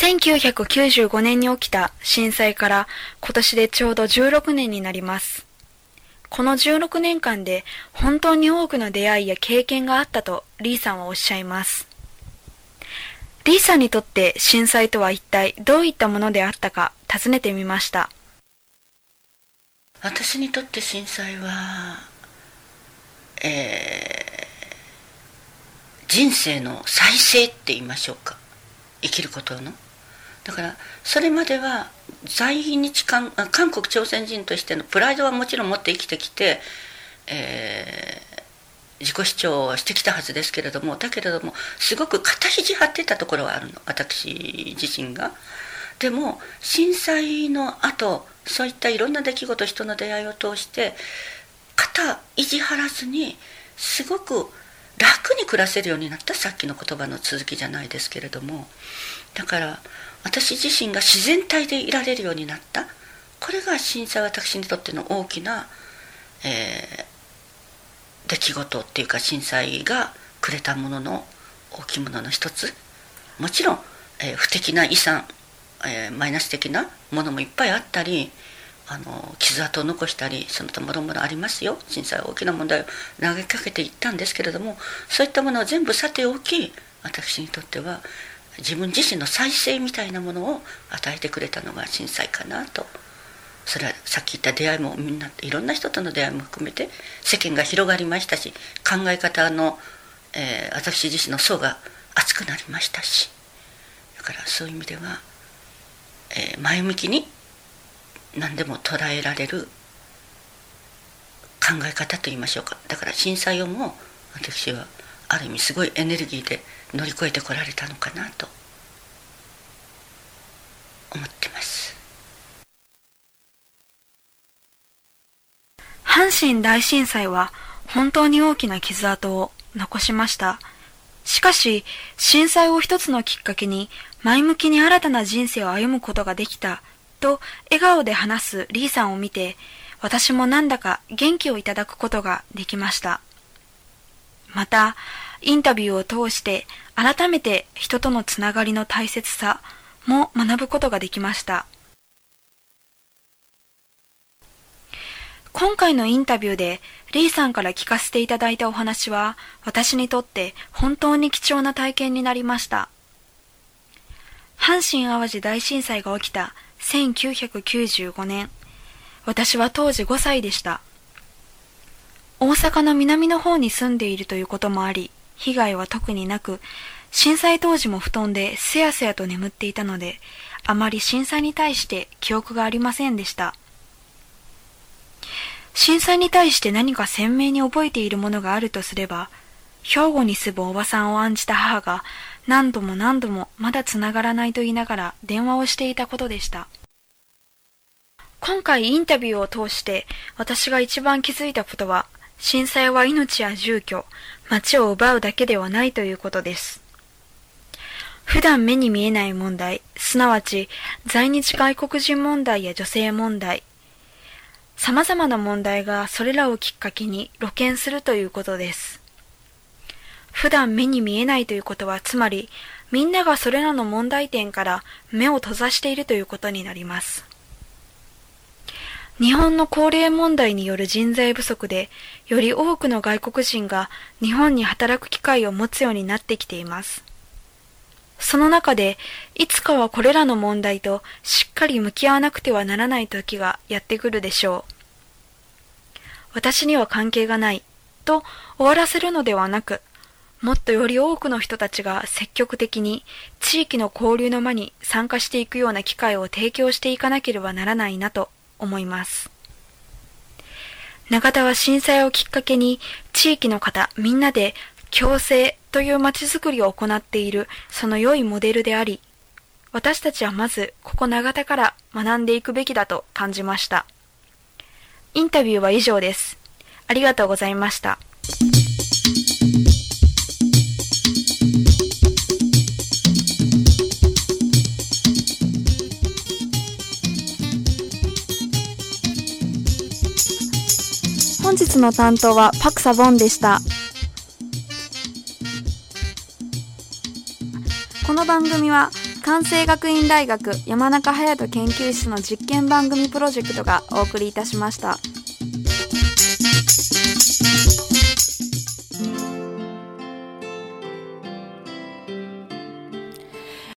1995年に起きた震災から今年でちょうど16年になります。この16年間で本当に多くの出会いや経験があったとリーさんはおっしゃいます。リーさんにとって震災とは一体どういったものであったか尋ねてみました。 私にとって震災は、人生の再生って言いましょうか。生きることの。だからそれまでは在日韓国朝鮮人としてのプライドはもちろん持って生きてきて、自己主張をしてきたはずですけれども、だけれどもすごく肩肘張ってたところはあるの、私自身が。でも震災の後、そういったいろんな出来事、人の出会いを通して肩肘張らずにすごく楽に暮らせるようになった。さっきの言葉の続きじゃないですけれども、だから私自身が自然体でいられるようになった。これが震災、私にとっての大きな、出来事っていうか、震災がくれたものの大きいものの一つ。もちろん、不適な遺産、マイナス的なものもいっぱいあったり、傷跡を残したり、その他もろもろありますよ。震災は大きな問題を投げかけていったんですけれども、そういったものを全部さておき、私にとっては自分自身の再生みたいなものを与えてくれたのが震災かなと。それはさっき言った出会いも、みんないろんな人との出会いも含めて世間が広がりましたし、考え方の、私自身の層が厚くなりましたし、だからそういう意味では、前向きに何でも捉えられる考え方といいましょうか。だから震災をも私はある意味すごいエネルギーで乗り越えてこられたのかなと思ってます。 阪神大震災は本当に大きな傷跡を残しました。しかし、震災を一つのきっかけに前向きに新たな人生を歩むことができたと笑顔で話すリーさんを見て、私もなんだか元気をいただくことができました。また、インタビューを通して改めて人とのつながりの大切さも学ぶことができました。今回のインタビューでリーさんから聞かせていただいたお話は、私にとって本当に貴重な体験になりました。阪神・淡路大震災が起きた1995年、私は当時5歳でした。大阪の南の方に住んでいるということもあり、被害は特になく、震災当時も布団ですやすやと眠っていたので、あまり震災に対して記憶がありませんでした。震災に対して何か鮮明に覚えているものがあるとすれば、兵庫に住むおばさんを案じた母が何度も何度もまだつながらないと言いながら電話をしていたことでした。今回インタビューを通して私が一番気づいたことは、震災は命や住居、街を奪うだけではないということです。普段目に見えない問題、すなわち在日外国人問題や女性問題、様々な問題がそれらをきっかけに露見するということです。普段目に見えないということは、つまりみんながそれらの問題点から目を閉ざしているということになります。日本の高齢問題による人材不足で、より多くの外国人が日本に働く機会を持つようになってきています。その中で、いつかはこれらの問題としっかり向き合わなくてはならない時がやってくるでしょう。私には関係がないと終わらせるのではなく、もっとより多くの人たちが積極的に地域の交流の場に参加していくような機会を提供していかなければならないなと思います。永田は震災をきっかけに地域の方みんなで共生というまちづくりを行っているその良いモデルであり、私たちはまずここ永田から学んでいくべきだと感じました。インタビューは以上です。ありがとうございました。本日の担当はパクサボンでした。この番組は関西学院大学山中隼人研究室の実験番組プロジェクトがお送りいたしました。